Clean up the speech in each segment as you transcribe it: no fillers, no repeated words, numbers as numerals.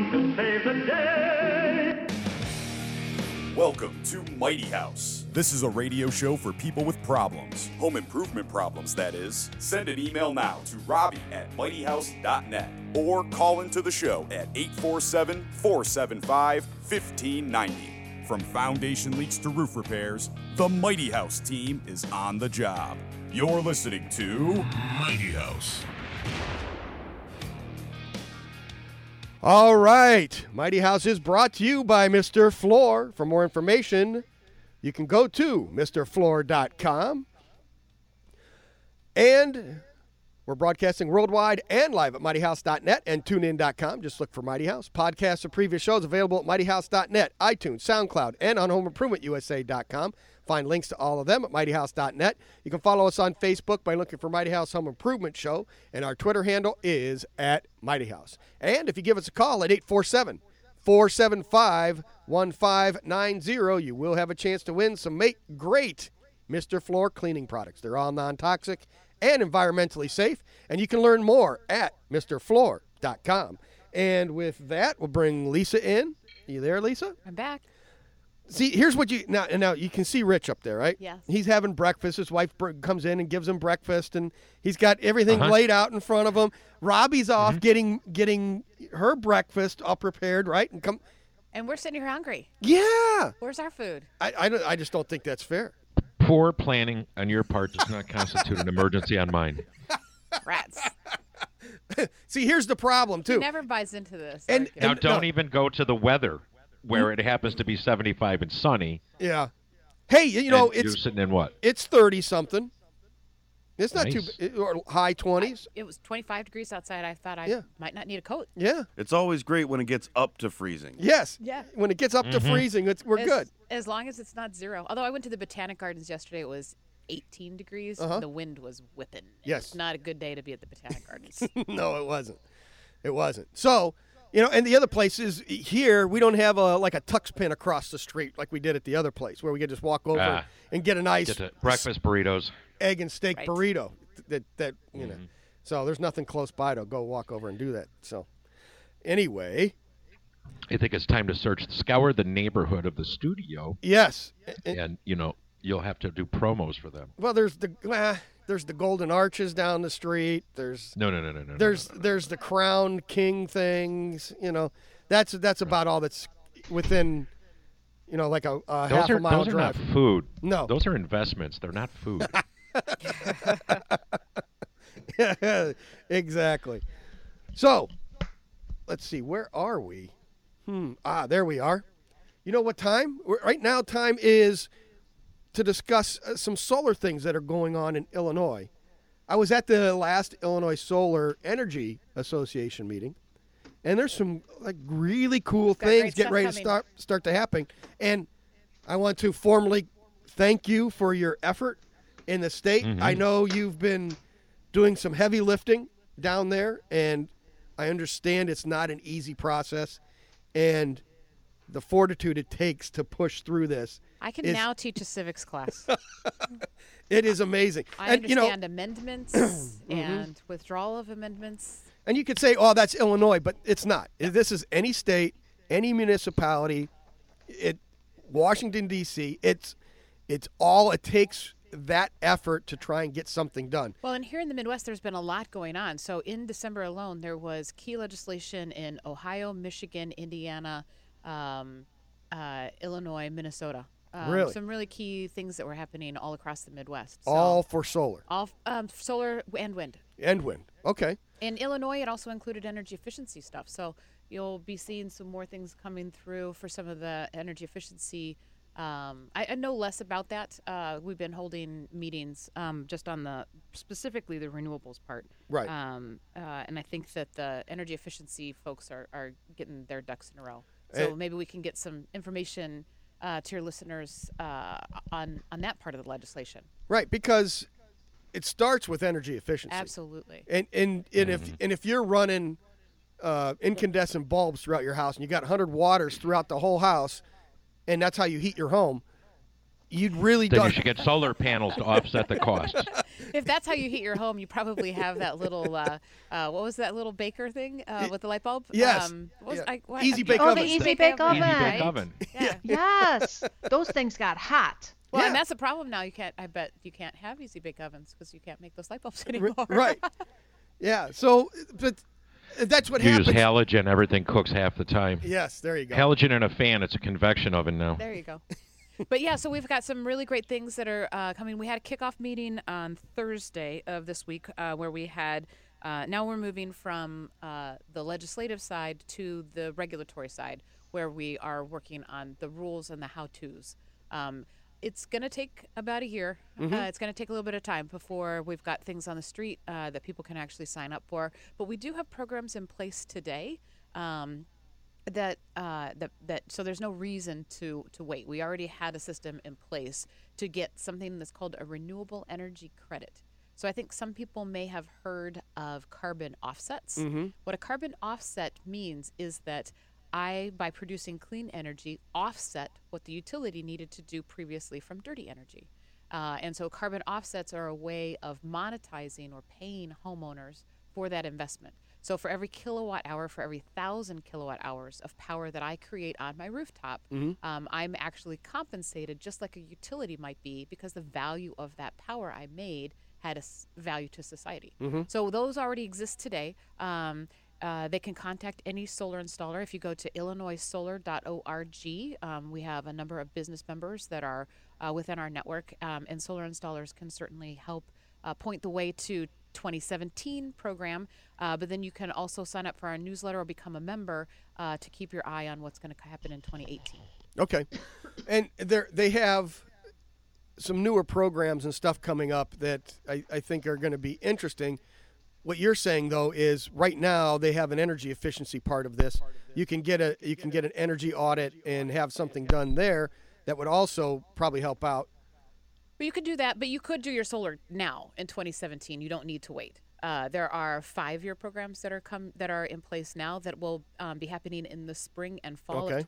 to save the day. Welcome to Mighty House. This is a radio show for people with problems. Home improvement problems, that is. Send an email now to robbie@mightyhouse.net or call into the show at 847-475-1590. From foundation leaks to roof repairs, the Mighty House team is on the job. You're listening to Mighty House. All right. Mighty House is brought to you by Mr. Floor. For more information, you can go to MrFloor.com. And we're broadcasting worldwide and live at MightyHouse.net and TuneIn.com. Just look for Mighty House. Podcasts of previous shows available at MightyHouse.net, iTunes, SoundCloud, and on HomeImprovementUSA.com. Find links to all of them at MightyHouse.net. You can follow us on Facebook by looking for Mighty House Home Improvement Show, and our Twitter handle is at Mighty House. And if you give us a call at 847-475-1590, you will have a chance to win some great Mr. Floor cleaning products. They're all non-toxic and environmentally safe, and you can learn more at MrFloor.com. And with that, we'll bring Lisa in. Are you there, Lisa? I'm back. See, here's what you now you can see Rich up there, right? Yes. He's having breakfast. His wife comes in and gives him breakfast, and he's got everything laid out in front of him. Robbie's off getting her breakfast all prepared, right? And we're sitting here hungry. Yeah. Where's our food? I just don't think that's fair. Poor planning on your part does not constitute an emergency on mine. Rats. See, here's the problem too. He never buys into this. Now, don't even go to the weather where it happens to be 75 and sunny. Yeah. Hey, you're sitting in what? It's 30-something. It's not Nice. or high 20s. It was 25 degrees outside. I thought I might not need a coat. Yeah. It's always great when it gets up to freezing. Yes. Yeah. When it gets up to freezing, we're good. As long as it's not zero. Although I went to the Botanic Gardens yesterday, it was 18 degrees. And the wind was whipping. Yes. It's not a good day to be at the Botanic Gardens. No, it wasn't. It wasn't. So, and the other place is here, we don't have a tux pin across the street like we did at the other place where we could just walk over and get a nice breakfast burritos, egg and steak burrito. That So there's nothing close by to go walk over and do that. So anyway, I think it's time to scour the neighborhood of the studio. Yes. And you'll have to do promos for them. Well, there's the Golden Arches down the street. There's no. There's the Crown King things. That's about all that's within. Like a half a mile drive. Those are not food. No, those are investments. They're not food. Exactly. So, let's see. Where are we? There we are. You know what time? Right now, time is to discuss some solar things that are going on in Illinois. I was at the last Illinois Solar Energy Association meeting, and there's some really cool things getting ready to start to happen. And I want to formally thank you for your effort in the state. I know you've been doing some heavy lifting down there, and I understand it's not an easy process, and the fortitude it takes to push through this. I can now teach a civics class. It is amazing. I understand amendments and withdrawal of amendments. And you could say, oh, that's Illinois, but it's not. This is any state, any municipality, Washington, D.C. It's all it takes, that effort to try and get something done. Well, and here in the Midwest, there's been a lot going on. So in December alone, there was key legislation in Ohio, Michigan, Indiana, Illinois, Minnesota. Really? Some really key things that were happening all across the Midwest. So, all for solar? All solar and wind. And wind. Okay. In Illinois, it also included energy efficiency stuff. So you'll be seeing some more things coming through for some of the energy efficiency. I know less about that. We've been holding meetings just on specifically the renewables part. Right. And I think that the energy efficiency folks are getting their ducks in a row. So maybe we can get some information to your listeners on that part of the legislation. Right, because it starts with energy efficiency. Absolutely. And if you're running incandescent bulbs throughout your house and you got 100 waters throughout the whole house, and that's how you heat your home, you should get solar panels to offset the costs. If that's how you heat your home, you probably have that little, what was that little baker thing with the light bulb? Yes. What was, Yeah. what? Easy bake Oh, oven. the Easy Bake Oven. Easy right? bake oven. Yeah. Yes, those things got hot. Well, Yeah. and that's a problem now. I bet you can't have easy bake ovens because you can't make those light bulbs anymore. Right. Yeah. So, but that's what You happens. use halogen, everything cooks half the time. Yes, there you go. Halogen in a fan, it's a convection oven now. There you go. But yeah, so we've got some really great things that are coming. We had a kickoff meeting on Thursday of this week where we had, now we're moving from the legislative side to the regulatory side where we are working on the rules and the how-tos. It's going to take about a year. It's going to take a little bit of time before we've got things on the street that people can actually sign up for. But we do have programs in place today that so there's no reason to wait. We already had a system in place to get something that's called a renewable energy credit. So I think some people may have heard of carbon offsets. What a carbon offset means is that I, by producing clean energy, offset what the utility needed to do previously from dirty energy. And so carbon offsets are a way of monetizing or paying homeowners for that investment. So for every kilowatt hour, for every 1,000 kilowatt hours of power that I create on my rooftop, I'm actually compensated just like a utility might be because the value of that power I made had a value to society. So those already exist today. They can contact any solar installer. If you go to illinoissolar.org, we have a number of business members that are within our network, and solar installers can certainly help point the way to 2017 program, but then you can also sign up for our newsletter or become a member to keep your eye on what's going to happen in 2018. Okay. And they have some newer programs and stuff coming up that I think are going to be interesting. What you're saying though is right now they have an energy efficiency part of this. You can get an energy audit and have something done there that would also probably help out. But you could do that, but you could do your solar now in 2017. You don't need to wait. There are 5-year programs that are in place now that will be happening in the spring and fall of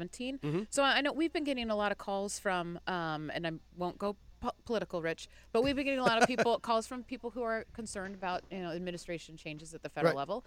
2017. So I know we've been getting a lot of calls from, and I won't go political, Rich, but we've been getting a lot of calls from people who are concerned about administration changes at the federal level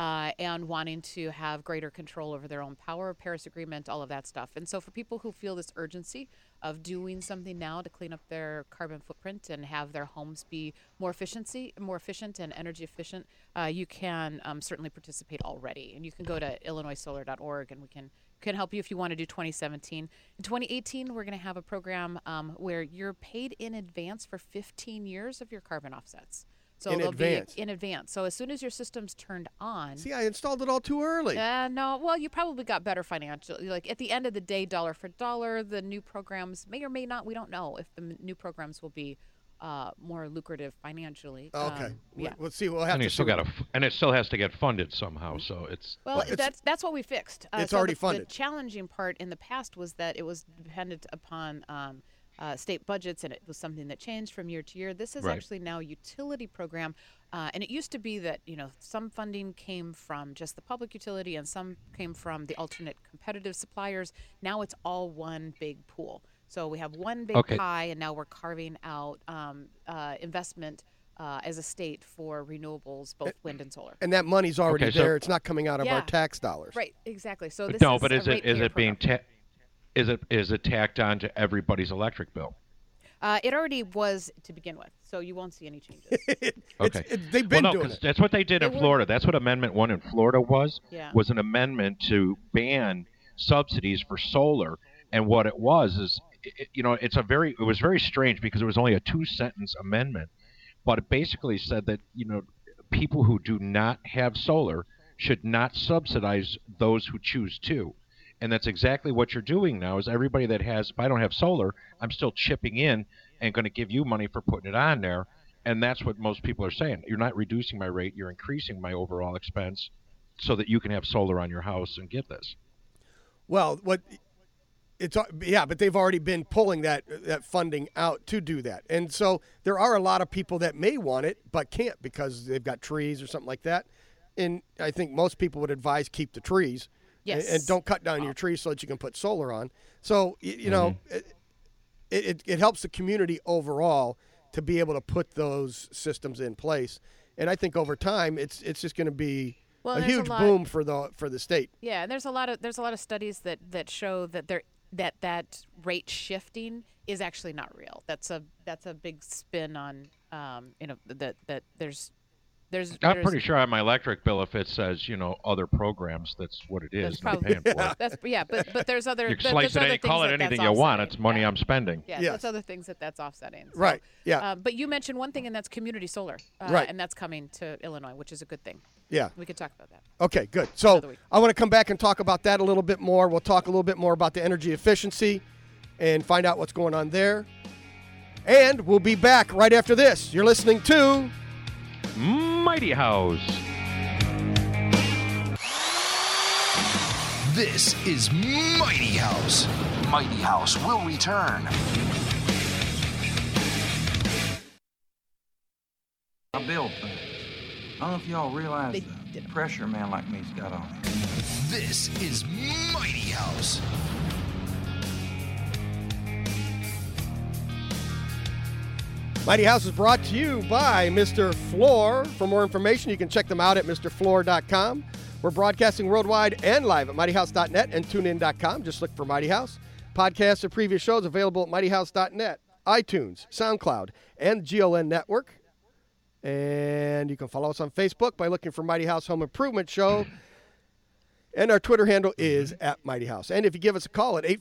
and wanting to have greater control over their own power, Paris Agreement, all of that stuff. And so for people who feel this urgency of doing something now to clean up their carbon footprint and have their homes be more efficient and energy efficient, you can certainly participate already. And you can go to illinoissolar.org and we can help you if you want to do 2017. In 2018, we're going to have a program where you're paid in advance for 15 years of your carbon offsets. So In advance? In advance. So as soon as your system's turned on. See, I installed it all too early. No, well, you probably got better financial. Like at the end of the day, dollar for dollar, the new programs may or may not. We don't know if the new programs will be more lucrative financially. Okay. Yeah. Let's see. We'll have And to it still see. and it still has to get funded somehow. So it's Well, that's what we fixed. It's so already the funded. The challenging part in the past was that it was dependent upon state budgets, and it was something that changed from year to year. This is actually now a utility program, and it used to be that some funding came from just the public utility and some came from the alternate competitive suppliers. Now it's all one big pool. So we have one big pie, and now we're carving out investment as a state for renewables, both wind and solar. And that money's already Okay, so- there. It's not coming out of our tax dollars. Right, exactly. So this no, is but a is it ratepayer being program. is it tacked on to everybody's electric bill? It already was to begin with, so you won't see any changes. Okay. They've been well, no, doing 'cause it. that's what they did in Florida. That's what Amendment 1 in Florida was. Yeah. Was an amendment to ban subsidies for solar. And what it was is, it was very strange because it was only a 2-sentence amendment, but it basically said that people who do not have solar should not subsidize those who choose to. And that's exactly what you're doing now is everybody that has, if I don't have solar, I'm still chipping in and going to give you money for putting it on there. And that's what most people are saying. You're not reducing my rate, you're increasing my overall expense so that you can have solar on your house and get this. Well, but they've already been pulling that funding out to do that. And so there are a lot of people that may want it but can't because they've got trees or something like that. And I think most people would advise keep the trees. Yes. And don't cut down your trees so that you can put solar on. So, it helps the community overall. to be able to put those systems in place. And I think over time, it's just going to be Well, a there's a huge lot- boom for the state. Yeah, and there's a lot of studies that show that that rate shifting is actually not real. That's a big spin on that there's I'm pretty sure on my electric bill, if it says, other programs, that's what it is. That's and I'm probably paying for it. but there's other You there's slice it other any, things call it that's anything you want. offsetting. It's money Yeah. I'm spending. Yeah, Yes. that's other things that's offsetting. So, Right. Yeah. But you mentioned one thing, and that's community solar. Right. And that's coming to Illinois, which is a good thing. Yeah. We could talk about that. Okay, good. So Another week. I want to come back and talk about that a little bit more. We'll talk a little bit more about the energy efficiency and find out what's going on there. And we'll be back right after this. You're listening to Mighty House. This is Mighty House. Mighty House will return. I build things. I don't know if y'all realize the pressure a man like me's got on him. This is Mighty House. Mighty House is brought to you by Mr. Floor. For more information, you can check them out at MrFloor.com. We're broadcasting worldwide and live at MightyHouse.net and TuneIn.com. Just look for Mighty House. Podcasts of previous shows available at MightyHouse.net, iTunes, SoundCloud, and GLN Network. And you can follow us on Facebook by looking for Mighty House Home Improvement Show. And our Twitter handle is at Mighty House. And if you give us a call at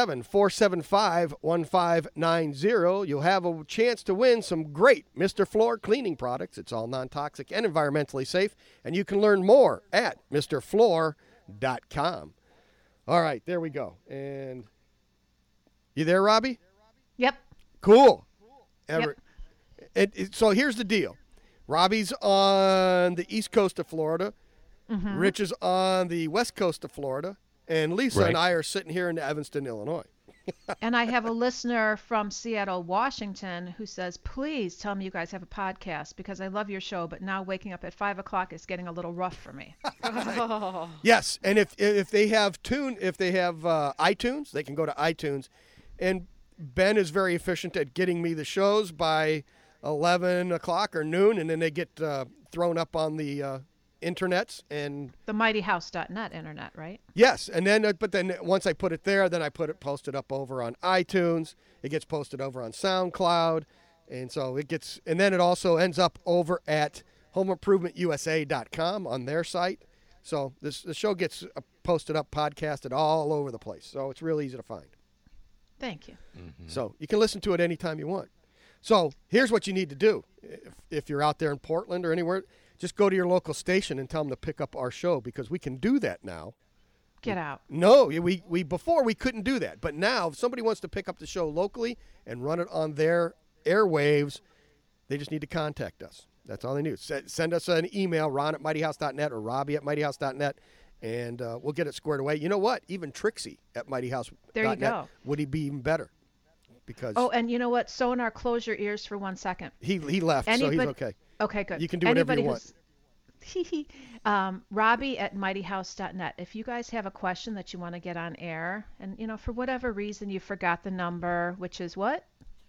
847-475-1590, you'll have a chance to win some great Mr. Floor cleaning products. It's all non-toxic and environmentally safe. And you can learn more at MrFloor.com. All right, there we go. And you there, Robbie? Yep. Cool. Yep. So here's the deal. Robbie's on the east coast of Florida. Mm-hmm. Rich is on the west coast of Florida. And Lisa Right. and I are sitting here in Evanston, Illinois. And I have a listener from Seattle, Washington, who says, please tell me you guys have a podcast because I love your show, but now waking up at 5 o'clock is getting a little rough for me. Yes, and if they have iTunes, they can go to iTunes. And Ben is very efficient at getting me the shows by 11 o'clock or noon, and then they get thrown up on the internets. And The mightyhouse.net internet, right? yes, and then but then once I put it there, then I post it up over on iTunes. It gets posted over on SoundCloud, and so it gets, and then it also ends up over at HomeImprovementUSA.com on their site. So the show gets posted up, podcasted all over the place. So it's real easy to find. Thank you. So you can listen to it anytime you want. So here's what you need to do. If you're out there in Portland or anywhere, just go to your local station and tell them to pick up our show because we can do that now. Get out. No, we before we couldn't do that, but now if somebody wants to pick up the show locally and run it on their airwaves, they just need to contact us. That's all they need. Send us an email, ron@mightyhouse.net or robbie@mightyhouse.net, and we'll get it squared away. You know what? Even Trixie at mightyhouse.net There you go. would he be even better because Oh, and you know what? Sonar, close your ears for 1 second. he left, so he's Anybody- okay. Okay, good. You can do whatever you Anybody want. who's- Robbie@mightyhouse.net. If you guys have a question that you want to get on air, and for whatever reason you forgot the number, which is what?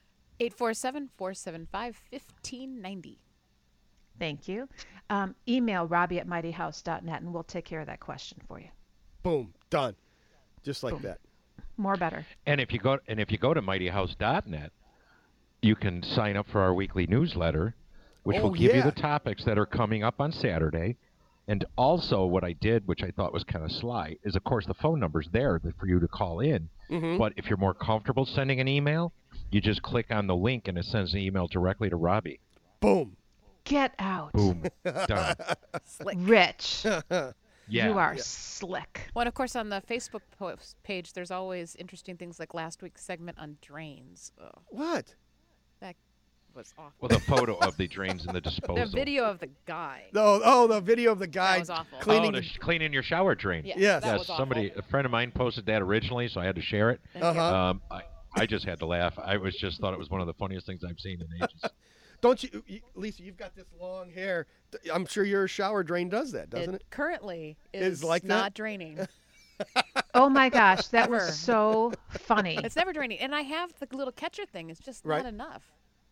847-475-1590. Thank you. Email Robbie@mightyhouse.net, and we'll take care of that question for you. Boom, done, just like that. More better. And if you go to mightyhouse.net, you can sign up for our weekly newsletter, which will give you the topics that are coming up on Saturday. And also what I did, which I thought was kind of sly, is, of course, the phone number's there for you to call in. Mm-hmm. But if you're more comfortable sending an email, you just click on the link, and it sends an email directly to Robbie. Boom. Get out. Boom. Done. Slick. Rich. Yeah. You are slick. Well, and of course, on the Facebook page, there's always interesting things like last week's segment on drains. Ugh, What? that was awful. Well, the photo of the drains and the disposal. The video of the guy. The video of the guy was awful. cleaning. Cleaning your shower drain. Yeah, Yes. that Yes, was awful. a friend of mine posted that originally, so I had to share it. Uh-huh. I just had to laugh. I thought it was one of the funniest things I've seen in ages. Don't you, Lisa? You've got this long hair. I'm sure your shower drain does that, doesn't it? Currently Is is like that? not draining. Oh my gosh, that Ever. was so funny. It's never draining. And I have the little catcher thing. It's just Right. not enough.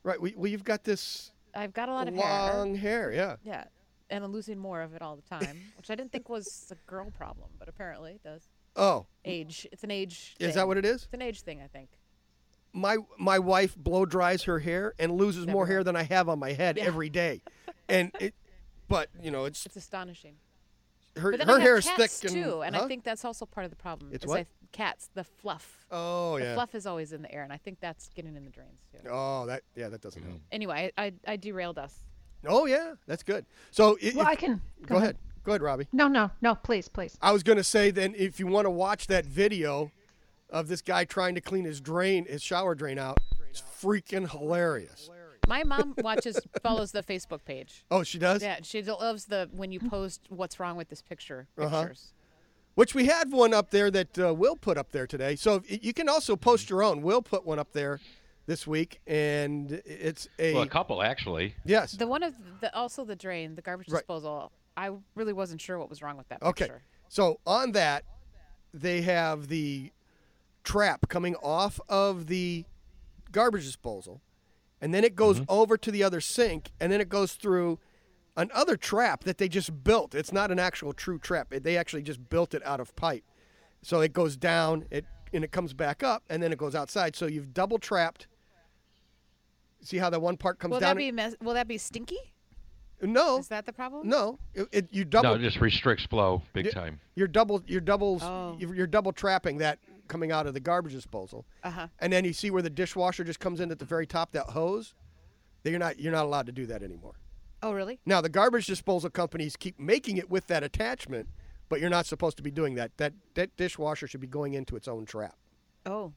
Right. Well, you've got this I've got a lot of long hair. Yeah. Yeah, and I'm losing more of it all the time, which I didn't think was a girl problem, but apparently it does. Oh. Age. It's an age Is thing. that what it is? It's an age thing, I think. My wife blow dries her hair and loses more hair than I have on my head every day, and but it's astonishing. Her But then I hair have is cats thick too, and huh? I think that's also part of the problem. It's is what? Cats, the fluff. Oh, the yeah. fluff is always in the air, and I think that's getting in the drains too. Oh, that doesn't help. Anyway, I derailed us. Oh yeah, that's good. So I can go ahead. Go ahead, Robbie. No, please. I was going to say then, if you want to watch that video of this guy trying to clean his shower drain out, it's freaking hilarious. My mom follows the Facebook page. Oh, she does? Yeah, she loves when you post what's wrong with this pictures. Which we had one up there that Will put up there today. So you can also post your own. Will put one up there this week, and it's a couple actually. Yes. The one of also the drain, the garbage disposal. I really wasn't sure what was wrong with that picture. Okay. So on that, they have the trap coming off of the garbage disposal, and then it goes over to the other sink, and then it goes through another trap that they just built. It's not an actual true trap. They actually just built it out of pipe. So it goes down, and it comes back up, and then it goes outside. So you've double trapped. See how that one part comes down? Will that be stinky? No. Is that the problem? No. You double. No, it just restricts flow big time. You're double trapping that coming out of the garbage disposal. Uh-huh. And then you see where the dishwasher just comes in at the very top, that hose. You're not allowed to do that anymore. Oh, really? Now, the garbage disposal companies keep making it with that attachment, but you're not supposed to be doing that. That dishwasher should be going into its own trap. Oh.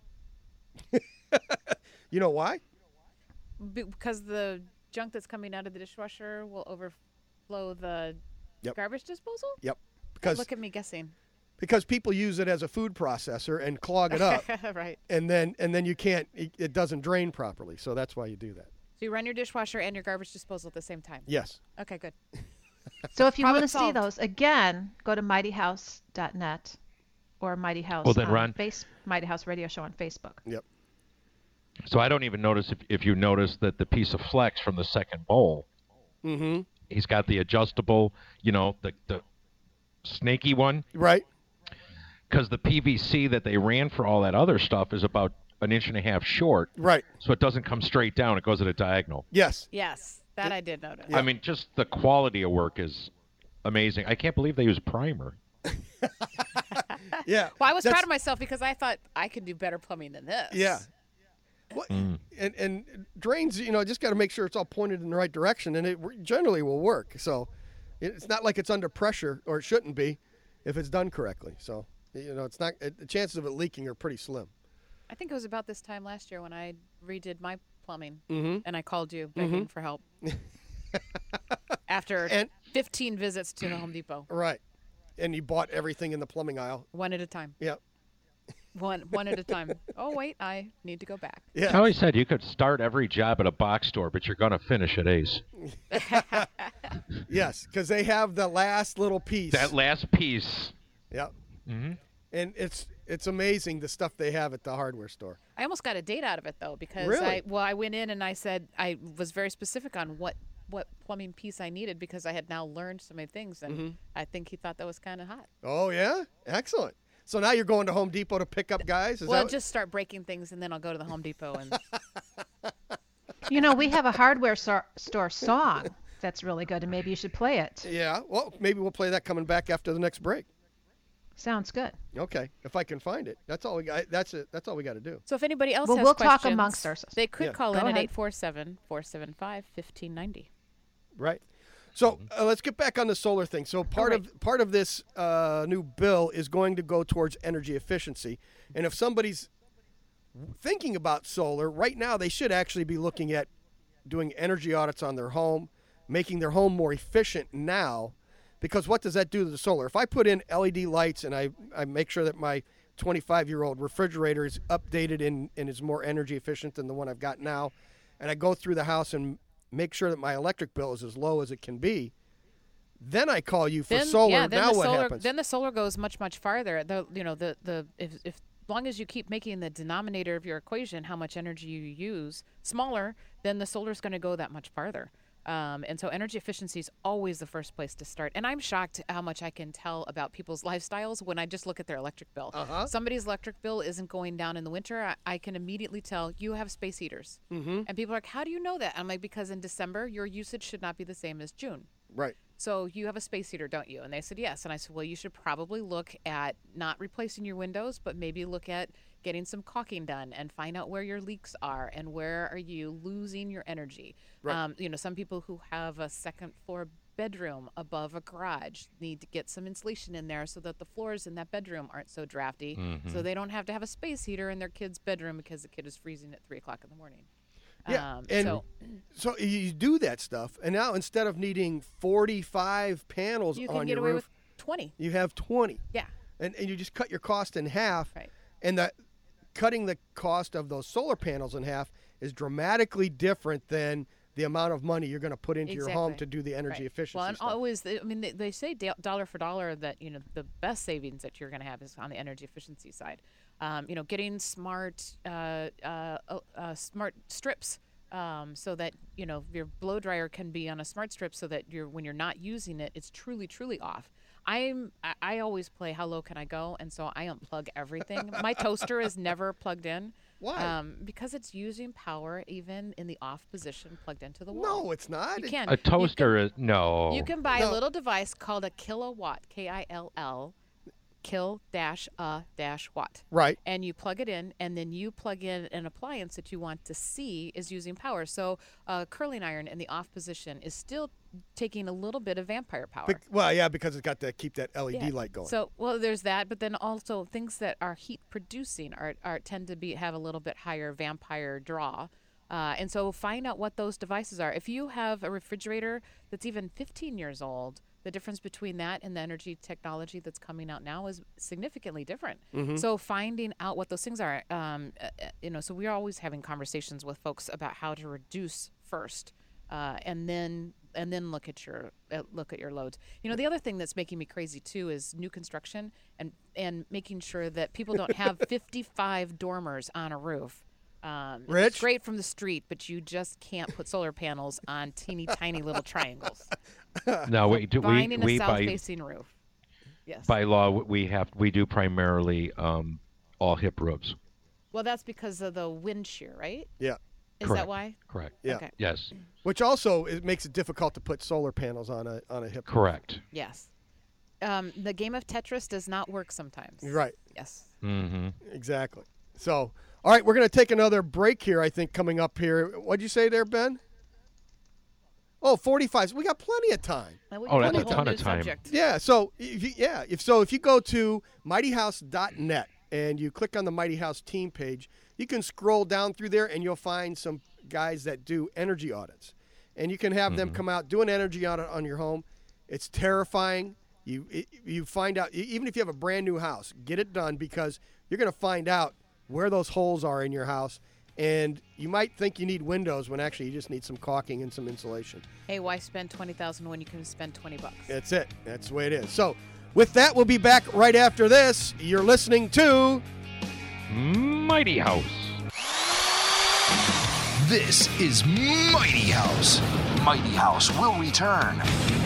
You know why? Because the junk that's coming out of the dishwasher will overflow the garbage disposal? Yep. Because look at me guessing. Because people use it as a food processor and clog it up. Right. And then you can't, it doesn't drain properly. So that's why you do that. So you run your dishwasher and your garbage disposal at the same time? Yes. Okay, good. So if you want to see those, again, go to mightyhouse.net or Mighty House. Well, then run Mighty House Radio Show on Facebook. Yep. So I don't even notice if you notice that the piece of flex from the second bowl, he's got the adjustable, the snaky one. Right. Because the PVC that they ran for all that other stuff is about 1.5 inches short. Right. So it doesn't come straight down. It goes at a diagonal. Yes. Yes. That I did notice. Yeah. I mean, just the quality of work is amazing. I can't believe they use primer. Yeah. Well, I was proud of myself because I thought I could do better plumbing than this. Yeah. Well, and drains, just got to make sure it's all pointed in the right direction, and it generally will work. So it's not like it's under pressure, or it shouldn't be, if it's done correctly. So, it's not. The chances of it leaking are pretty slim. I think it was about this time last year when I redid my plumbing, and I called you begging for help after 15 visits to the Home Depot. Right. And you bought everything in the plumbing aisle. One at a time. Yep. One at a time. Oh, wait, I need to go back. Yeah. I always said you could start every job at a box store, but you're going to finish at Ace. Yes, because they have the last little piece. That last piece. Yep. Mm-hmm. And it's amazing the stuff they have at the hardware store. I almost got a date out of it, though, because really? I went in and I said I was very specific on what plumbing piece I needed because I had now learned so many things, and I think he thought that was kind of hot. Oh, yeah? Excellent. So now you're going to Home Depot to pick up guys? Just start breaking things, and then I'll go to the Home Depot. And we have a hardware store song that's really good, and maybe you should play it. Yeah, well, maybe we'll play that coming back after the next break. Sounds good. Okay, if I can find it. That's all we got. That's it. That's all we got to do. So if anybody else has we'll questions, talk amongst ourselves. They could call in ahead. at 847-475-1590. Right. So let's get back on the solar thing. So part of this new bill is going to go towards energy efficiency. And if somebody's thinking about solar, right now they should actually be looking at doing energy audits on their home, making their home more efficient now. Because what does that do to the solar? If I put in LED lights and I make sure that my 25-year-old refrigerator is updated and is more energy efficient than the one I've got now, and I go through the house and make sure that my electric bill is as low as it can be, then I call you for solar. Yeah, now what happens? Then the solar goes much farther. If long as you keep making the denominator of your equation, how much energy you use, smaller, then the solar is going to go that much farther. And so energy efficiency is always the first place to start. And I'm shocked how much I can tell about people's lifestyles when I just look at their electric bill. Somebody's electric bill isn't going down in the winter. I can immediately tell you have space heaters. And people are like, how do you know that? I'm like, because in December, your usage should not be the same as June. Right. So you have a space heater, don't you? And they said, yes. And I said, well, you should probably look at not replacing your windows, but maybe look at getting some caulking done and find out where your leaks are and where are you losing your energy. Right. Some people who have a second floor bedroom above a garage need to get some insulation in there so that the floors in that bedroom aren't so drafty, so they don't have to have a space heater in their kid's bedroom because the kid is freezing at 3 o'clock in the morning. Yeah, so you do that stuff, and now instead of needing 45 panels you on can get your away roof, with 20. you have 20. Yeah. And you just cut your cost in half. Right. And that cutting the cost of those solar panels in half is dramatically different than the amount of money you're going to put into your home to do the energy efficiency Well, and stuff. always, they say dollar for dollar that, the best savings that you're going to have is on the energy efficiency side. Getting smart strips so that, your blow dryer can be on a smart strip so that when you're not using it, it's truly, truly off. I always play how low can I go, and so I unplug everything. My toaster is never plugged in. Why? Because it's using power even in the off position plugged into the wall. No, it's not. You can. A toaster is no. You can buy a little device called a kilowatt, Kill -watt. Right. And you plug it in, and then you plug in an appliance that you want to see is using power. So a curling iron in the off position is still taking a little bit of vampire power. Because it's got to keep that LED light going. So, there's that, but then also things that are heat producing tend to have a little bit higher vampire draw. And so find out what those devices are. If you have a refrigerator that's even 15 years old, the difference between that and the energy technology that's coming out now is significantly different. So finding out what those things are, so we're always having conversations with folks about how to reduce first, and then look at your loads. The other thing that's making me crazy too is new construction and making sure that people don't have 55 dormers on a roof. Rich? It's great from the street, but you just can't put solar panels on teeny tiny little triangles. No, we Finding a south-facing roof. Yes. By law, we do primarily all hip roofs. Well, that's because of the wind shear, right? Yeah. Is Correct. that why? Correct. Yeah. Okay. Yes. Which also makes it difficult to put solar panels on a hip. Correct. Yes. The game of Tetris does not work sometimes. Right. Yes. Mm-hmm. Exactly. So, all right, we're going to take another break here, I think, coming up here. What'd you say there, Ben? Oh, 45. So we got plenty of time. And we Oh, can that's do a ton new of time. subject. Yeah. So if you go to mightyhouse.net and you click on the Mighty House team page, you can scroll down through there and you'll find some guys that do energy audits, and you can have them come out, do an energy audit on your home. It's terrifying. You find out, even if you have a brand new house, get it done, because you're going to find out where those holes are in your house. And you might think you need windows when actually you just need some caulking and some insulation. Hey, why spend $20,000 when you can spend $20? That's it. That's the way it is. So with that, we'll be back right after this. You're listening to Mighty House. This is Mighty House. Mighty House will return.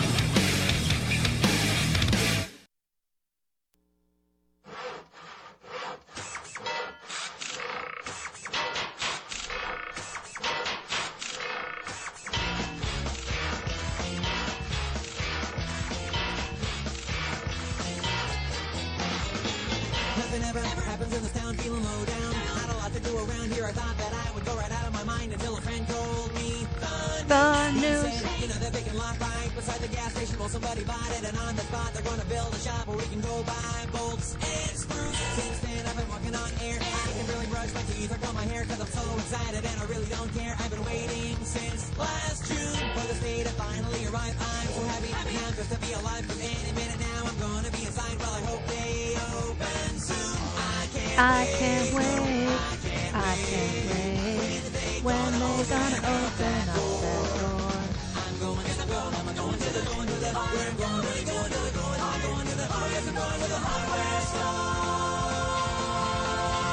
Nothing ever happens in this town, feeling low down. Not a lot to do around here. I thought that I would go right out of my mind until a friend told me the news. He said, you know, that vacant lot right beside the gas station. Well, somebody bought it, and on the spot they're gonna build a shop where we can go buy bolts and screws. Since then I've been walking on air. I can barely brush my teeth or comb my hair because I'm so excited and I really don't care. I've been waiting since last June for this day to finally arrive. I'm so happy now just to be alive, because any minute now I'm gonna be inside. Well, I hope they open soon. I can't wait. I can't wait. When they're gonna open up that door. I'm going to the door. I'm going to the door. We're going to the door. I'm going to the door. I'm going to the door. Yes, I'm going to the hardware store.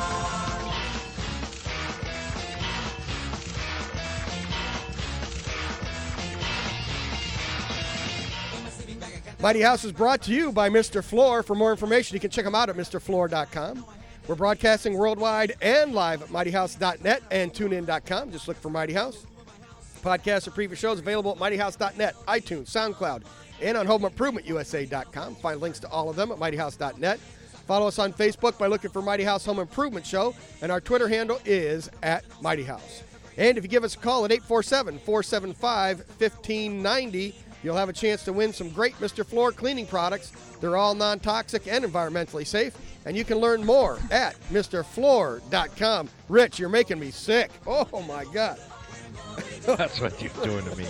Mighty House is brought to you by Mr. Floor. For more information, you can check them out at MrFloor.com. We're broadcasting worldwide and live at MightyHouse.net and TuneIn.com. Just look for Mighty House. Podcasts or previous shows available at MightyHouse.net, iTunes, SoundCloud, and on HomeImprovementUSA.com. Find links to all of them at MightyHouse.net. Follow us on Facebook by looking for Mighty House Home Improvement Show, and our Twitter handle is at Mighty House. And if you give us a call at 847-475-1590, you'll have a chance to win some great Mr. Floor cleaning products. They're all non-toxic and environmentally safe, and you can learn more at MrFloor.com. Rich, you're making me sick. Oh, my God. That's what you're doing to me.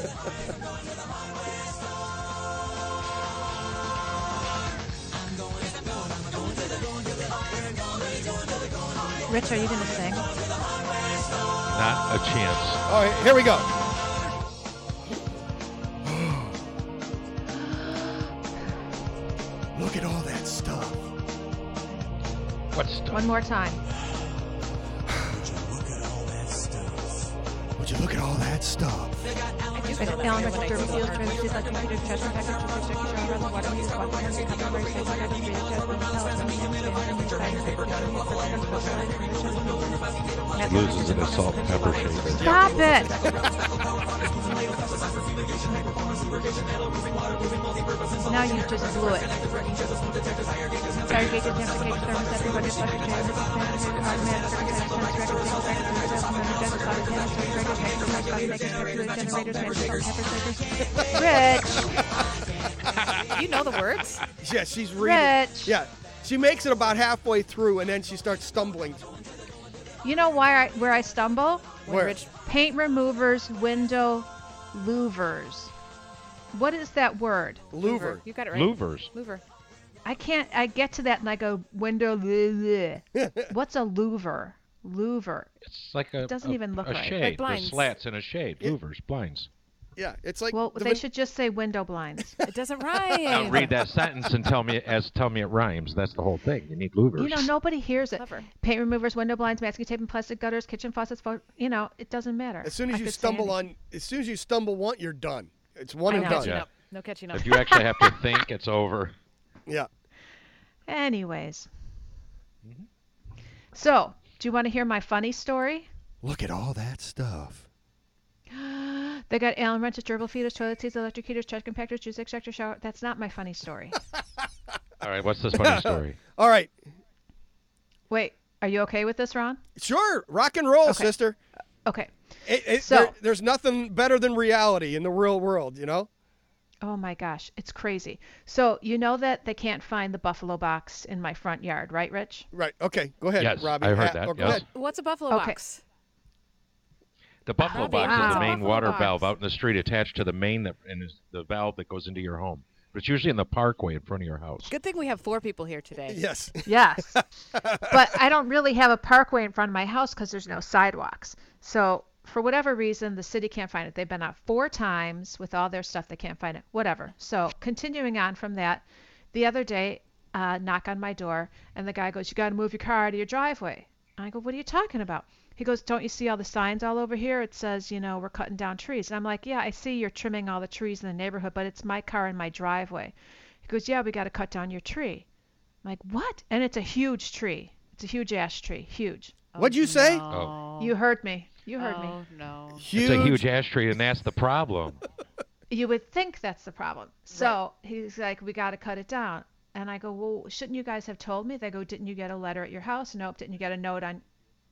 Rich, are you going to sing? Not a chance. All right, here we go. Look at all that stuff. What stuff? One more time. Would you look at all that stuff? Alan Richard Derby Fields, Trailer Seeds, like computer, Chester, Package, Chicken, Chicken, Water, News, Water, Energy, Copyright, State, Water, Free, Loses an assault and pepper shaker. Stop it! Now you just blew it. Fire gauge, identification, thermostat, everybody, flush, Rich! You know the words? Yeah, she's reading. Rich! Yeah, she makes it about halfway through, and then she starts stumbling. You know where I stumble? Where? Rich. Paint removers, window louvers. What is that word? Louver. You got it right. Louvers. Louver. I get to that and I go, window, what's a louver? Louver. It's like a, It doesn't even look a right. shade. Like The blinds. slats in a shade. Yeah. Louvers, blinds. Yeah, it's like Well, they should just say window blinds. It doesn't rhyme. Now read that sentence and tell me it rhymes. That's the whole thing. You need louvers. You know, nobody hears it. Clever. Paint removers, window blinds, masking tape and plastic gutters, kitchen faucets, it doesn't matter. As soon as I you could say stumble anything. as soon as you stumble one, you're done. It's one I and know. done. Catching Yeah. up. No catching up. If you actually have to think, it's over. Yeah. Anyways. So, do you want to hear my funny story? Look at all that stuff. They got Allen wrenches, gerbil feeders, toilet seats, electric heaters, trash compactors, juice extractor, shower. That's not my funny story. All right, what's this funny story? All right. Wait, are you okay with this, Ron? Sure. Rock and roll, Okay. sister. Okay. So- there's nothing better than reality in the real world, you know? Oh my gosh, it's crazy. So, you know that they can't find the buffalo box in my front yard, right, Rich? Right. Okay. Go ahead, Yes, Robbie. I heard that, Or go yes. ahead. What's a buffalo Okay. box? The buffalo Robbie, box is what's the a main buffalo water box? valve out in the street attached to the main and is the valve that goes into your home. But it's usually in the parkway in front of your house. Good thing we have 4 people here today. Yes. Yes. But I don't really have a parkway in front of my house because there's no sidewalks. So, for whatever reason, the city can't find it. They've been out 4 times with all their stuff. They can't find it. Whatever. So, continuing on from that, the other day, knock on my door, and the guy goes, "You got to move your car out of your driveway." I go, "What are you talking about?" He goes, "Don't you see all the signs all over here? It says, we're cutting down trees." And I'm like, "Yeah, I see you're trimming all the trees in the neighborhood, but it's my car in my driveway." He goes, "Yeah, we got to cut down your tree." I'm like, "What?" And it's a huge tree. It's a huge ash tree. Huge. What'd you say? No. You heard me. You heard me. Oh, no. Huge. It's a huge ash tree, and that's the problem. You would think that's the problem. So he's like, "We got to cut it down." And I go, "Well, shouldn't you guys have told me?" They go, "Didn't you get a letter at your house?" "Nope." "Didn't you get a note on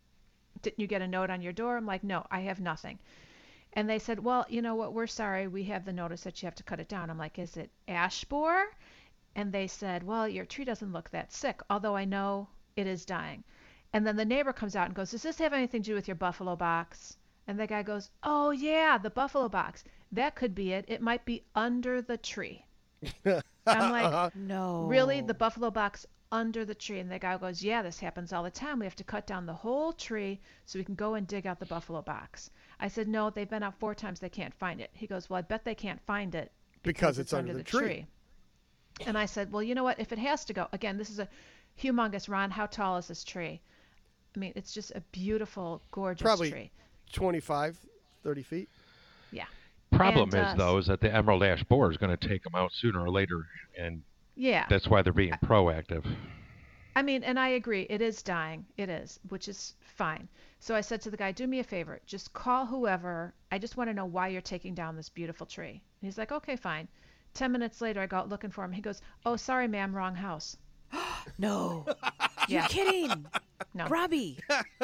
your door?" I'm like, "No, I have nothing." And they said, "Well, you know what? We're sorry. We have the notice that you have to cut it down." I'm like, "Is it ash borer?" And they said, "Well, your tree doesn't look that sick, although I know it is dying." And then the neighbor comes out and goes, "Does this have anything to do with your buffalo box?" And the guy goes, "Oh, yeah, the buffalo box. That could be it. It might be under the tree." I'm like, No. "Really? The buffalo box under the tree?" And the guy goes, "Yeah, this happens all the time. We have to cut down the whole tree so we can go and dig out the buffalo box." I said, "No, they've been out 4 times. They can't find it." He goes, "Well, I bet they can't find it Because it's under the tree. And I said, "Well, you know what? If it has to go, again, this is a humongous, Ron, how tall is this tree?" I mean, it's just a beautiful, gorgeous Probably tree. 25, 30 feet. Yeah. Problem And, is, though, is that the emerald ash borer is going to take them out sooner or later, and Yeah. that's why they're being proactive. I mean, and I agree, it is dying. It is, which is fine. So I said to the guy, do me a favor, just call whoever. I just want to know why you're taking down this beautiful tree. And he's like, okay, fine. 10 minutes later, I go out looking for him. He goes, oh, sorry, ma'am, wrong house. No. Yeah. You're kidding. No. Robbie.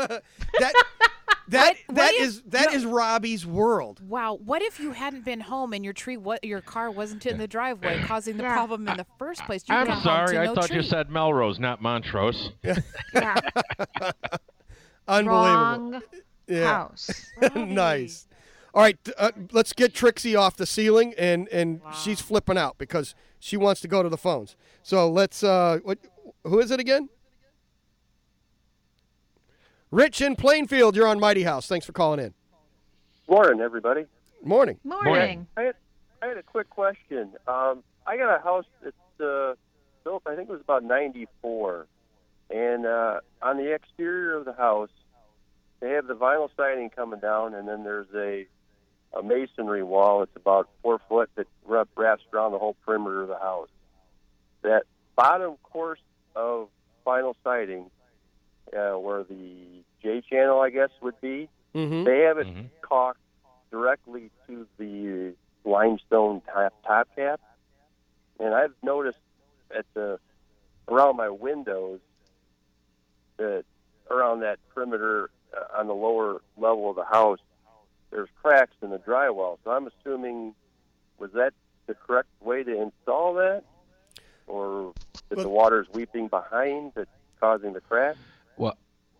That What if- is Robbie's world. Wow. What if you hadn't been home and your car wasn't in the driveway, causing the Yeah. problem in the first place? You I'm got home sorry, to I no thought you tree. said Melrose, not Montrose. Yeah. Unbelievable. Wrong Yeah. house. Nice. All right, let's get Trixie off the ceiling, and she's flipping out because she wants to go to the phones. So let's. Who is it again? Rich in Plainfield. You're on Mighty House. Thanks for calling in. Morning, everybody. Morning. Morning. I had a quick question. I got a house that's built, I think it was about 94. And on the exterior of the house, they have the vinyl siding coming down, and then there's a masonry wall. It's about 4 foot that wraps around the whole perimeter of the house. That bottom course of vinyl siding, where the J channel, I guess, would be, they have it caulked directly to the limestone top cap. And I've noticed around my windows that around that perimeter on the lower level of the house, there's cracks in the drywall. So I'm assuming, was that the correct way to install that? Or that the water's weeping behind that's causing the crack? Well,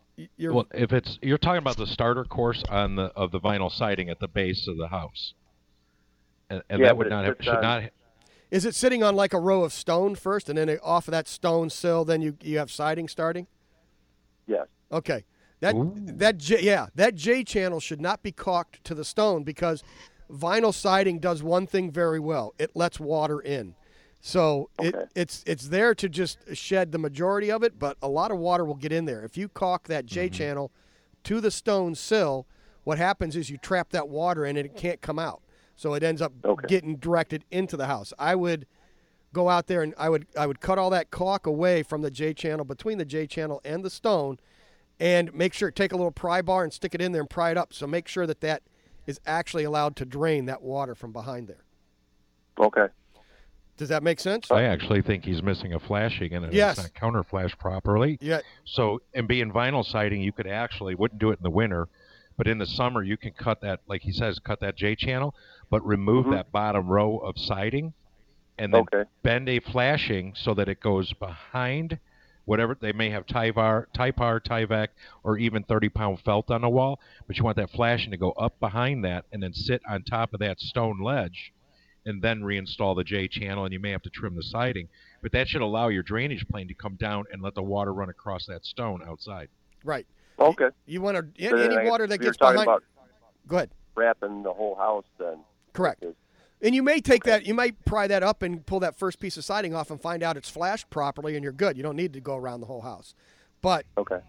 if you're talking about the starter course of the vinyl siding at the base of the house, and that would not should not. Is it sitting on like a row of stone first, and then off of that stone sill, then you have siding starting? Yes. Okay. That J channel should not be caulked to the stone because vinyl siding does one thing very well. It lets water in. So it's there to just shed the majority of it, but a lot of water will get in there. If you caulk that J channel to the stone sill, what happens is you trap that water in and it can't come out. So it ends up getting directed into the house. I would go out there and I would cut all that caulk away from the J channel, between the J channel and the stone, and make sure, take a little pry bar and stick it in there and pry it up. So make sure that is actually allowed to drain that water from behind there. Okay. Does that make sense? I actually think he's missing a flashing, and it's not counterflashed properly. Yeah. So, and being vinyl siding, you could wouldn't do it in the winter, but in the summer you can cut that, like he says, cut that J channel, but remove that bottom row of siding, and then bend a flashing so that it goes behind whatever they may have Tyvek, or even 30-pound felt on the wall, but you want that flashing to go up behind that and then sit on top of that stone ledge, and then reinstall the J channel, and you may have to trim the siding. But that should allow your drainage plane to come down and let the water run across that stone outside. Right. Okay. You want to any water that gets behind. Go ahead. Wrapping the whole house then. Correct. And you may you might pry that up and pull that first piece of siding off and find out it's flashed properly, and you're good. You don't need to go around the whole house. But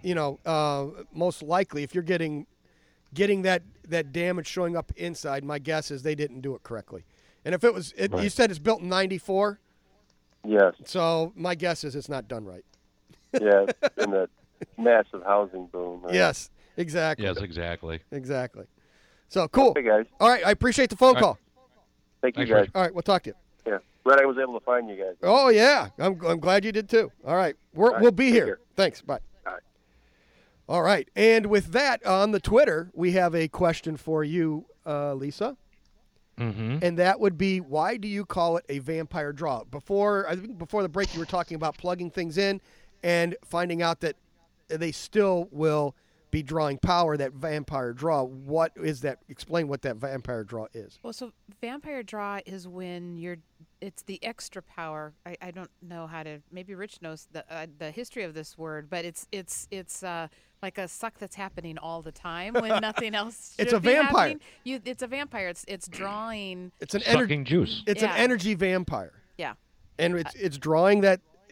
most likely, if you're getting that damage showing up inside, my guess is they didn't do it correctly. And if you said it's built in 94? Yes. So my guess is it's not done right. Yeah, in the massive housing boom. Right? Yes, exactly. Yes, exactly. Exactly. So, cool. Hey, guys. All right, I appreciate the phone call. Thank you, guys. All right, we'll talk to you. Yeah, glad I was able to find you guys. Oh, yeah. I'm glad you did, too. All right. We'll be here. care. Thanks. Bye. All right. All right. And with that, on the Twitter, we have a question for you, Lisa. Mm-hmm. And that would be, why do you call it a vampire draw? I think before the break, you were talking about plugging things in and finding out that they still will be drawing power, that vampire draw. What is that? Explain what that vampire draw is. Well, so vampire draw is when it's the extra power. I don't know how to, maybe Rich knows the history of this word, but it's like a suck that's happening all the time when nothing else should It's a be vampire. happening. It's a vampire. It's drawing. It's an sucking juice. It's an energy vampire. Yeah. And it's drawing that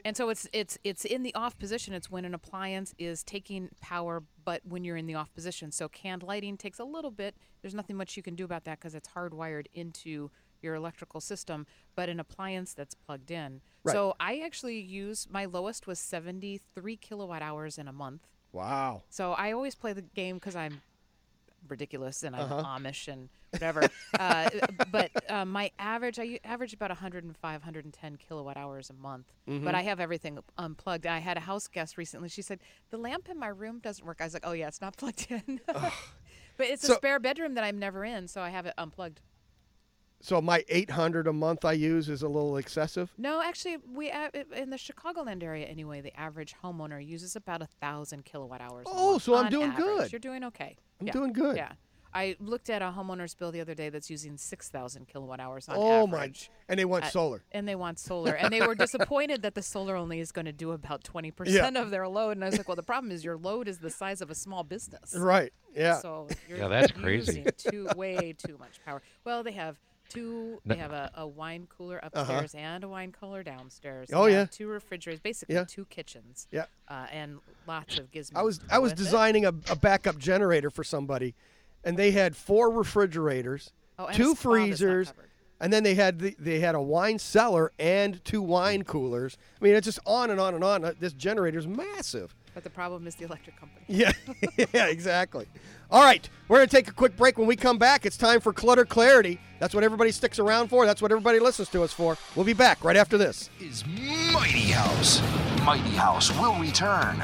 And so it's in the off position. It's when an appliance is taking power, but when you're in the off position. So canned lighting takes a little bit. There's nothing much you can do about that because it's hardwired into your electrical system, but an appliance that's plugged in. Right. So I actually use, my lowest was 73 kilowatt hours in a month. Wow. So I always play the game because I'm ridiculous and I'm Amish and whatever. But my average, I average about 105, 110 kilowatt hours a month. Mm-hmm. But I have everything unplugged. I had a house guest recently. She said, the lamp in my room doesn't work. I was like, oh, yeah, it's not plugged in. But it's a spare bedroom that I'm never in, so I have it unplugged. So my 800 a month I use is a little excessive? No, actually, we in the Chicagoland area anyway, the average homeowner uses about 1,000 kilowatt hours. Oh, so I'm doing average. good. You're doing okay. I'm doing good. Yeah. I looked at a homeowner's bill the other day that's using 6,000 kilowatt hours on Oh, average. and they want solar. And they want solar. And they were disappointed that the solar only is going to do about 20% of their load. And I was like, well, the problem is your load is the size of a small business. Right, yeah. So you're that's crazy. using way too much power. Well, they have a wine cooler upstairs and a wine cooler downstairs. Oh, They yeah. have 2 refrigerators, basically 2 kitchens. Yeah. And lots of gizmos. I was designing a backup generator for somebody, and they had 4 refrigerators, Oh, and 2 a spa that's not freezers, covered. and then they had a wine cellar and 2 wine coolers. I mean, it's just on and on and on. This generator's massive. But the problem is the electric company. Yeah, yeah, exactly. All right, we're going to take a quick break. When we come back, it's time for Clutter Clarity. That's what everybody sticks around for. That's what everybody listens to us for. We'll be back right after this. Is Mighty House. Mighty House will return.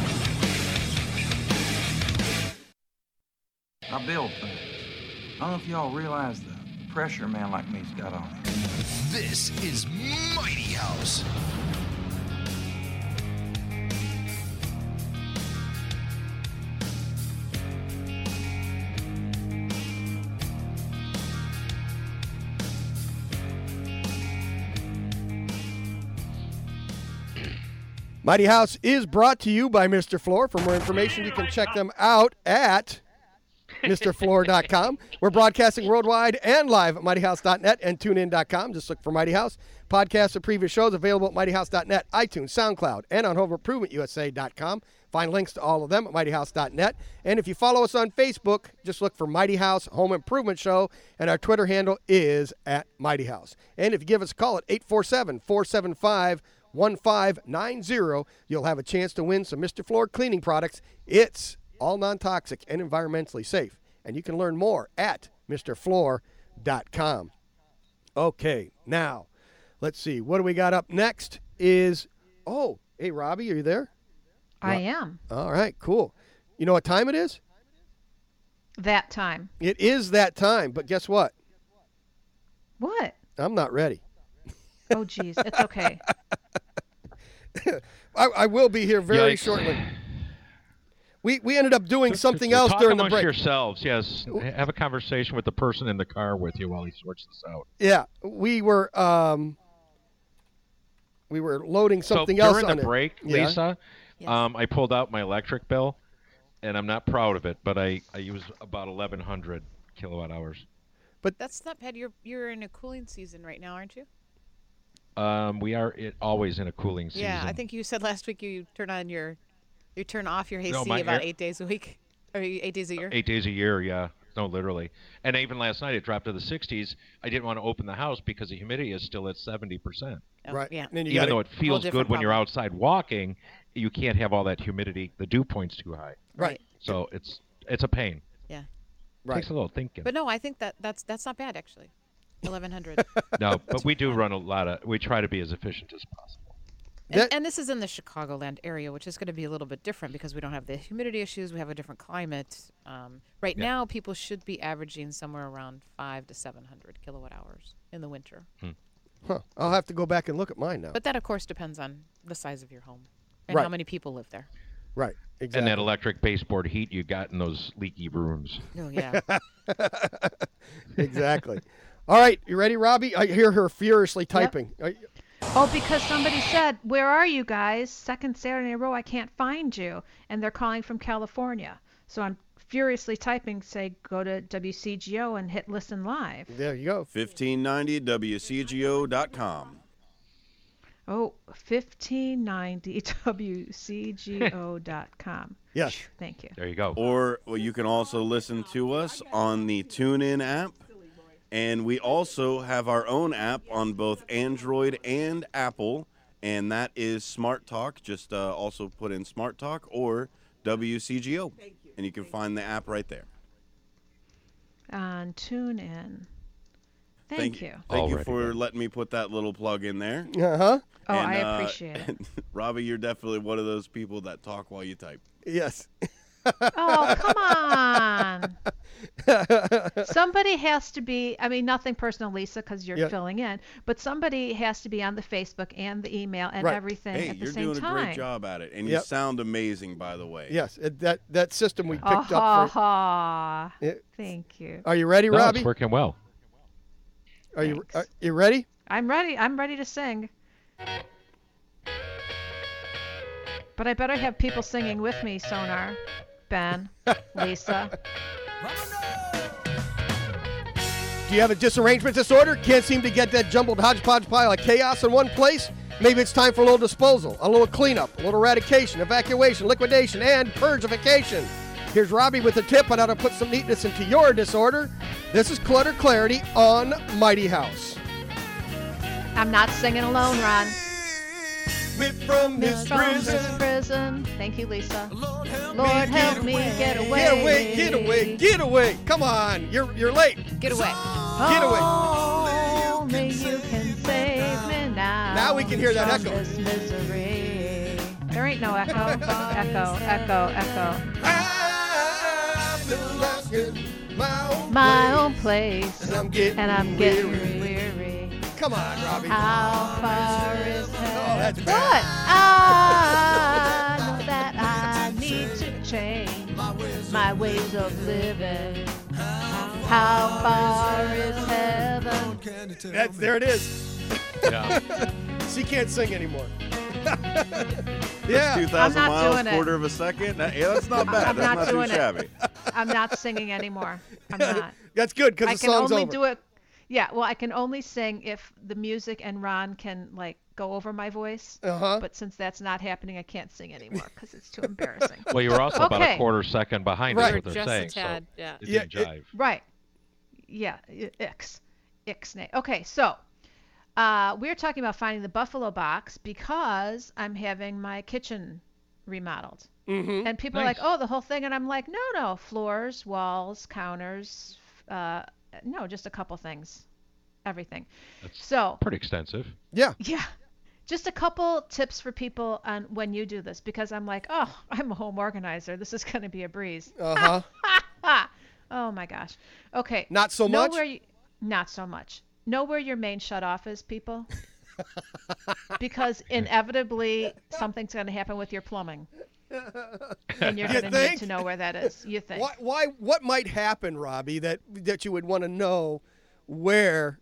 I build things. I don't know if y'all realize the pressure a man like me's got on him. This is Mighty House. Mighty House is brought to you by Mr. Floor. For more information, you can check them out at MrFloor.com. We're broadcasting worldwide and live at MightyHouse.net and TuneIn.com. Just look for Mighty House. Podcasts of previous shows available at MightyHouse.net, iTunes, SoundCloud, and on HomeImprovementUSA.com. Find links to all of them at MightyHouse.net. And if you follow us on Facebook, just look for Mighty House Home Improvement Show, and our Twitter handle is at Mighty House. And if you give us a call at 847-475-1590, you'll have a chance to win some Mr. Floor cleaning products. It's all non-toxic and environmentally safe. And you can learn more at MrFloor.com. Okay, now, let's see. What do we got up next is, hey, Robbie, are you there? I am. All right, cool. You know what time it is? That time. It is that time, but guess what? What? I'm not ready. Oh, geez. It's okay. I will be here very shortly. We ended up doing something else during the break. Talk amongst yourselves, yes. Have a conversation with the person in the car with you while he sorts this out. Yeah, we were loading something else on it. During the break, Lisa, I pulled out my electric bill, and I'm not proud of it, but I use about 1,100 kilowatt hours. But that's not bad. You're in a cooling season right now, aren't you? We are always in a cooling season. Yeah, I think you said last week you turn off your AC about 8 days a week, or 8 days a year. 8 days a year, yeah. No, literally. And even last night it dropped to the 60s. I didn't want to open the house because the humidity is still at 70%. Right. Yeah. Even though it feels good when you're outside walking, you can't have all that humidity. The dew point's too high. Right. So it's a pain. Yeah. Right. Takes a little thinking. But no, I think that's not bad actually. 1,100. No, but we do run we try to be as efficient as possible. And this is in the Chicagoland area, which is going to be a little bit different because we don't have the humidity issues. We have a different climate. Right now, people should be averaging somewhere around 500 to 700 kilowatt hours in the winter. Huh. I'll have to go back and look at mine now. But that, of course, depends on the size of your home and Right. how many people live there. Right. Exactly. And that electric baseboard heat you got in those leaky rooms. Oh, yeah. Exactly. All right. You ready, Robbie? I hear her furiously typing. Oh, because somebody said, where are you guys? Second Saturday in a row, I can't find you. And they're calling from California. So I'm furiously typing, say, go to WCGO and hit listen live. There you go. 1590WCGO.com. Oh, 1590wcgo.com. Yes. Thank you. There you go. Or you can also listen to us on the TuneIn app. And we also have our own app on both Android and Apple, and that is Smart Talk. Just also put in Smart Talk or WCGO, and you can find the app right there. On TuneIn. Thank you. Thank you for letting me put that little plug in there. Uh-huh. Oh, I appreciate it. Robbie, you're definitely one of those people that talk while you type. Yes. Oh, come on. Somebody has to be, I mean, nothing personal, Lisa, because you're filling in, but somebody has to be on the Facebook and the email and everything at the same time. Hey, you're doing a great job at it, and you sound amazing, by the way. Yes, that system we picked up for... Thank you. Are you ready, Robbie? It's working well. Are you ready? I'm ready. I'm ready to sing. But I better have people singing with me, Sonar, Ben, Lisa. Do you have a disarrangement disorder? Can't seem to get that jumbled hodgepodge pile of chaos in one place? Maybe it's time for a little disposal, a little cleanup, a little eradication, evacuation, liquidation, and purgification. Here's Robbie with a tip on how to put some neatness into your disorder. This is Clutter Clarity on Mighty House. I'm not singing alone, Ron. From this prison. Thank you, Lisa. Lord help me get away. Get away, get away, get away. Come on, you're late. Get away. Get away. Only you can save me now. Now we can hear that echo. This misery. There ain't no echo. Echo. I've been lost in my own place. And I'm getting weary. Come on, Robbie. How far is heaven? Oh, that's bad. What? I know that I need to change my ways of living. How far is heaven? There it is. Yeah. She can't sing anymore. That's 2,000 I'm not miles, doing it. quarter of a second. That's not bad. I'm That's not not doing too it. shabby. I'm not singing anymore. I'm not. That's good because I the can song's only over. do it. Yeah, well, I can only sing if the music and Ron can like go over my voice. Uh-huh. But since that's not happening, I can't sing anymore because it's too embarrassing. Well, you were also about a Okay. quarter second behind Right. is what they're Just a saying. tad, So yeah. it didn't jive. Right. Yeah. Ixnay. Okay, so we're talking about finding the Buffalo box because I'm having my kitchen remodeled. Mm-hmm. And people are like, oh, the whole thing. And I'm like, no. Floors, walls, counters. No, just a couple things. Everything. That's pretty extensive. Yeah. Yeah. Just a couple tips for people on when you do this because I'm like, oh, I'm a home organizer. This is going to be a breeze. Uh-huh. Oh, my gosh. Okay. Not so Know much? Not so much. Know where your main shutoff is, people? Because inevitably something's going to happen with your plumbing. And you're going to need to know where that is. You think? What might happen, Robbie, that you would want to know where?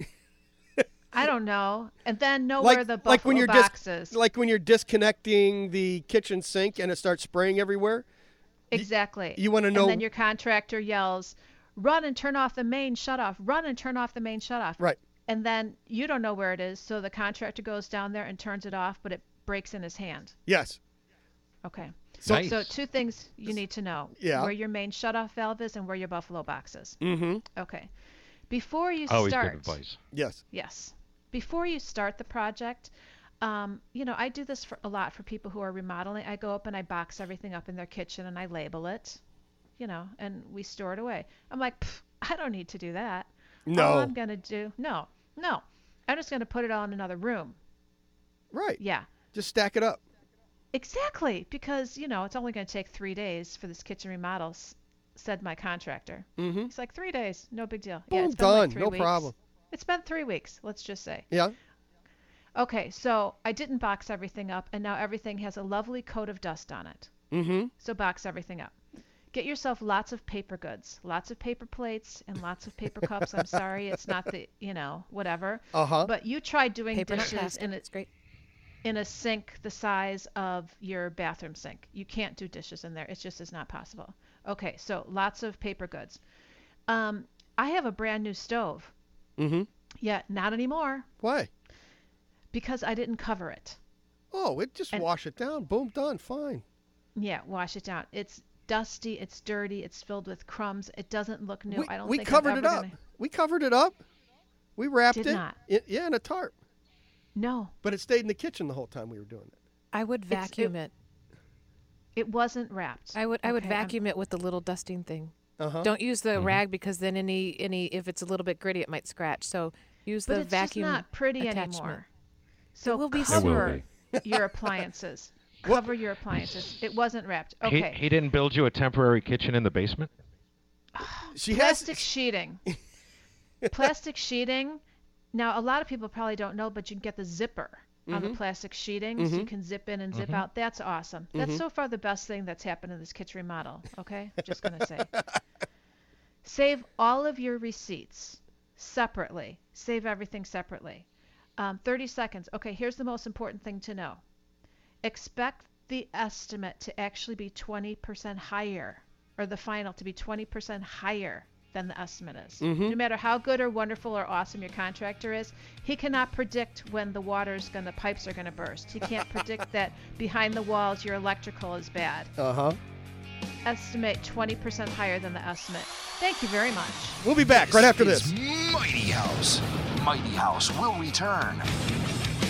I don't know. And then know where the Buffalo box is. Like when you're disconnecting the kitchen sink and it starts spraying everywhere? Exactly. You want to know. And then your contractor yells, run and turn off the main shutoff. Run and turn off the main shutoff. Right. And then you don't know where it is, so the contractor goes down there and turns it off, but it breaks in his hand. Yes. Okay. Nice. So two things you need to know. Yeah. Where your main shutoff valve is and where your Buffalo box is. Mm-hmm. Okay. Before you Always start. good advice. Yes. Yes. Before you start the project, I do this a lot for people who are remodeling. I go up and I box everything up in their kitchen and I label it, and we store it away. I'm like, I don't need to do that. No. All I'm going to do, no. I'm just going to put it all in another room. Right. Yeah. Just stack it up. Exactly. Because, it's only going to take 3 days for this kitchen remodel, said my contractor. Mm-hmm. He's like, 3 days, no big deal. Boom, Yeah, it's been done. like 3 No weeks. problem. It's been 3 weeks, let's just say. Yeah. Okay, so I didn't box everything up, and now everything has a lovely coat of dust on it. Mm-hmm. So box everything up. Get yourself lots of paper goods, lots of paper plates, and lots of paper cups. I'm sorry, it's not the, whatever. Uh-huh. But you try doing Paper dishes it's great. in a sink the size of your bathroom sink. You can't do dishes in there. It just is not possible. Okay, so lots of paper goods. I have a brand new stove. Mm-hmm. Yeah, not anymore. Why? Because I didn't cover it. Oh, it just wash it down. Boom, done. Fine. Yeah, wash it down. It's dusty. It's dirty. It's filled with crumbs. It doesn't look new. I don't we think covered I'm it ever up. gonna... We covered it up. We wrapped Did it. not. In a tarp. No. But it stayed in the kitchen the whole time we were doing it. I would vacuum it. It wasn't wrapped. I would vacuum it with the little dusting thing. Uh-huh. Don't use the rag because then any if it's a little bit gritty, it might scratch. So use the vacuum. But it's just not pretty attachment. anymore. So it will be cover your appliances. Cover your appliances. It wasn't wrapped. Okay. He didn't build you a temporary kitchen in the basement? Plastic sheeting. Plastic sheeting. Now, a lot of people probably don't know, but you can get the zipper on the plastic sheeting, so you can zip in and zip out. That's awesome. That's so far the best thing that's happened in this kitchen remodel. Okay? I'm just going to say. Save all of your receipts separately. Save everything separately. 30 seconds. Okay, here's the most important thing to know. Expect the estimate to actually be 20% higher, or the final to be 20% higher than the estimate is. No matter how good or wonderful or awesome your contractor is, he cannot predict when the pipes are gonna burst. He can't predict that behind the walls your electrical is bad. Estimate 20% higher than the estimate. Thank you very much. We'll be back right after this. Mighty House. Mighty House will return.